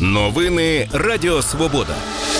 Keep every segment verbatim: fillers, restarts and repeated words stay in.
Новини Радіо Свобода.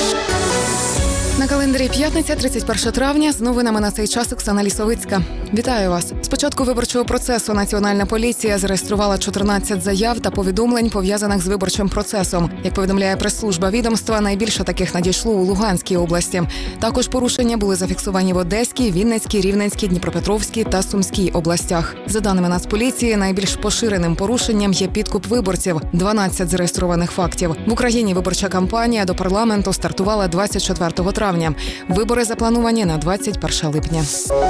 На календарі п'ятниця, тридцять перше травня. З новинами на цей час Оксана Лісовицька. Вітаю вас. З початку виборчого процесу Національна поліція зареєструвала чотирнадцять заяв та повідомлень, пов'язаних з виборчим процесом. Як повідомляє прес-служба відомства, найбільше таких надійшло у Луганській області. Також порушення були зафіксовані в Одеській, Вінницькій, Рівненській, Дніпропетровській та Сумській областях. За даними Нацполіції, найбільш поширеним порушенням є підкуп виборців – дванадцять зареєстрованих фактів. В Україні виборча кампанія до парламенту стартувала двадцять четвертого травня. Вибори заплановані на двадцять перше липня.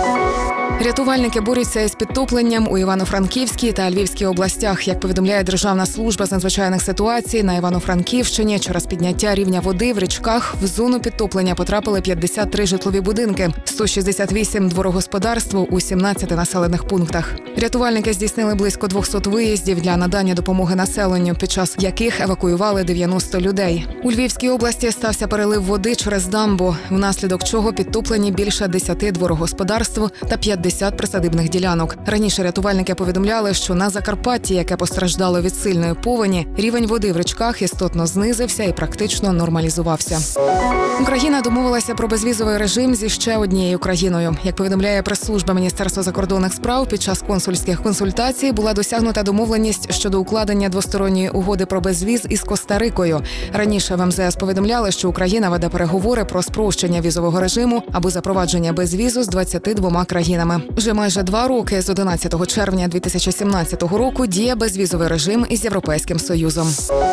Рятувальники борються із підтопленням у Івано-Франківській та Львівській областях. Як повідомляє Державна служба з надзвичайних ситуацій, на Івано-Франківщині через підняття рівня води в річках в зону підтоплення потрапили п'ятдесят три житлові будинки, сто шістдесят вісім дворогосподарств у сімнадцяти населених пунктах. Рятувальники здійснили близько двісті виїздів для надання допомоги населенню, під час яких евакуювали дев'яносто людей. У Львівській області стався перелив води через дамбу, внаслідок чого підтоплені більше десяти дворогосподарств та п'ятдесят присадибних ділянок. Раніше рятувальники повідомляли, що на Закарпатті, яке постраждало від сильної повені, рівень води в річках істотно знизився і практично нормалізувався. Україна домовилася про безвізовий режим зі ще однією країною. Як повідомляє прес-служба Міністерства закордонних справ, під час консульських консультацій була досягнута домовленість щодо укладення двосторонньої угоди про безвіз із Коста-Рикою. Раніше в ем зе ес повідомляли, що Україна веде переговори про спрощення візового режиму або запровадження безвізу з двадцятьма двома країнами. Вже майже два роки, з одинадцятого червня дві тисячі сімнадцятого року, діє безвізовий режим із Європейським Союзом.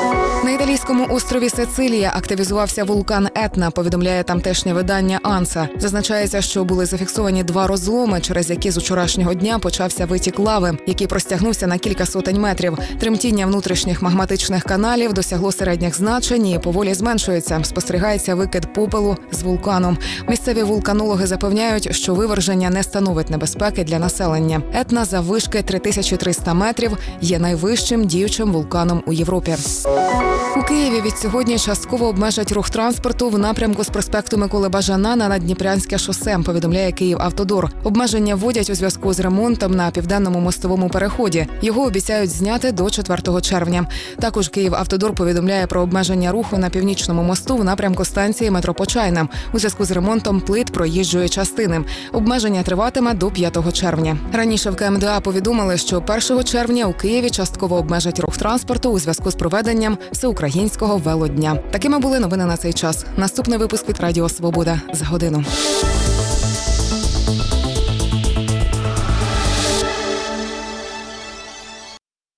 На італійському острові Сицилія активізувався вулкан Етна, повідомляє тамтешнє видання «Анса». Зазначається, що були зафіксовані два розломи, через які з учорашнього дня почався витік лави, який простягнувся на кілька сотень метрів. Тремтіння внутрішніх магматичних каналів досягло середніх значень і поволі зменшується. Спостерігається викид попелу з вулкану. Місцеві вулканологи запевняють, що виверження не становить небезпеки для населення. Етна заввишки три тисячі триста метрів є найвищим діючим вулканом у Європі. У Києві від сьогодні частково обмежать рух транспорту в напрямку з проспекту Миколи Бажана на Наддніпрянське шосе, повідомляє «Київавтодор». Обмеження вводять у зв'язку з ремонтом на південному мостовому переході. Його обіцяють зняти до четвертого червня. Також «Київавтодор» повідомляє про обмеження руху на північному мосту в напрямку станції метро Почайна у зв'язку з ремонтом плит проїжджої частини. Обмеження триватиме до п'ятого червня. Раніше в ка ем де а повідомили, що першого червня у Києві частково обмежать рух транспорту у зв'язку з проведенням Всеукраїнського велодня. Такими були новини на цей час. Наступний випуск від Радіо Свобода за годину.